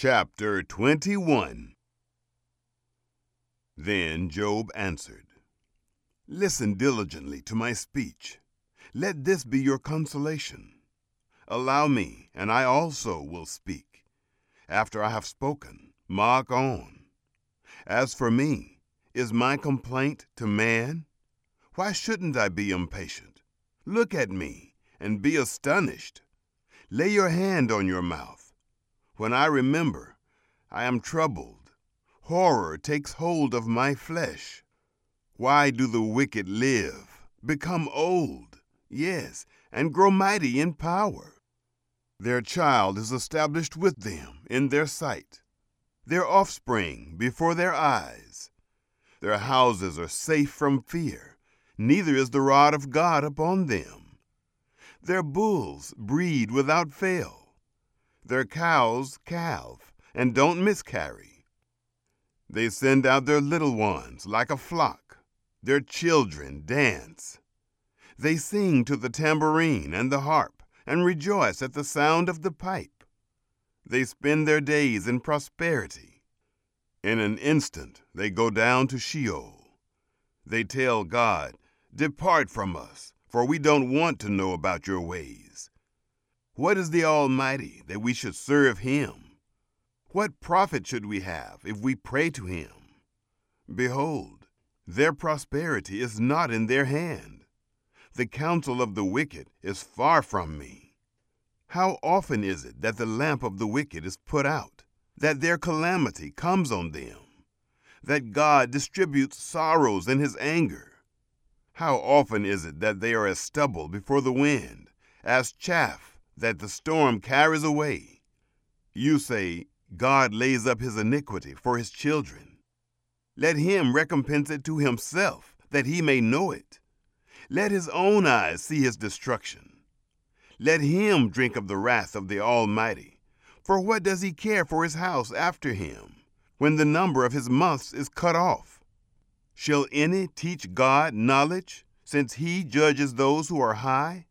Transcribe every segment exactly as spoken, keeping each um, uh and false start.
Chapter twenty-one. Then Job answered, Listen diligently to my speech. Let this be your consolation. Allow me, and I also will speak. After I have spoken, mark on. As for me, is my complaint to man? Why shouldn't I be impatient? Look at me, and be astonished. Lay your hand on your mouth. When I remember, I am troubled. Horror takes hold of my flesh. Why do the wicked live, become old, yes, and grow mighty in power? Their child is established with them in their sight, their offspring before their eyes. Their houses are safe from fear, neither is the rod of God upon them. Their bulls breed without fail. Their cows calve and don't miscarry. They send out their little ones like a flock. Their children dance. They sing to the tambourine and the harp and rejoice at the sound of the pipe. They spend their days in prosperity. In an instant they go down to Sheol. They tell God, Depart from us, for we don't want to know about your ways. What is the Almighty that we should serve him? What profit should we have if we pray to him? Behold, their prosperity is not in their hand. The counsel of the wicked is far from me. How often is it that the lamp of the wicked is put out, that their calamity comes on them, that God distributes sorrows in his anger? How often is it that they are as stubble before the wind, as chaff that the storm carries away? You say, God lays up his iniquity for his children. Let him recompense it to himself, that he may know it. Let his own eyes see his destruction. Let him drink of the wrath of the Almighty. For what does he care for his house after him, when the number of his months is cut off? Shall any teach God knowledge, since he judges those who are high?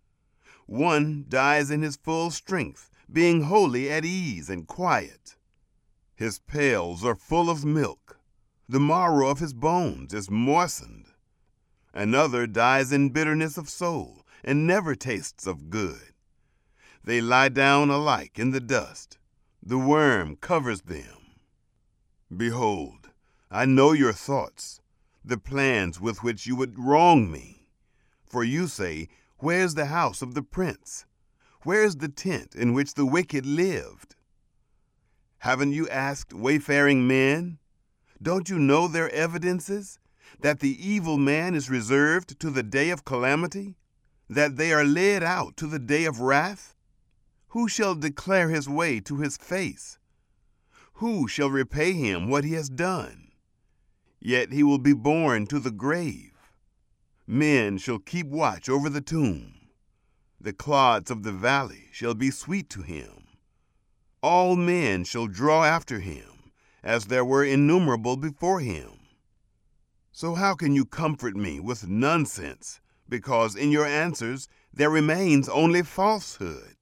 One dies in his full strength, being wholly at ease and quiet. His pails are full of milk. The marrow of his bones is moistened. Another dies in bitterness of soul, and never tastes of good. They lie down alike in the dust. The worm covers them. Behold, I know your thoughts, the plans with which you would wrong me. For you say, Where's the house of the prince? Where's the tent in which the wicked lived? Haven't you asked wayfaring men? Don't you know their evidences, that the evil man is reserved to the day of calamity, that they are led out to the day of wrath? Who shall declare his way to his face? Who shall repay him what he has done? Yet he will be borne to the grave. Men shall keep watch over the tomb. The clods of the valley shall be sweet to him. All men shall draw after him, as there were innumerable before him. So how can you comfort me with nonsense, because in your answers there remains only falsehood?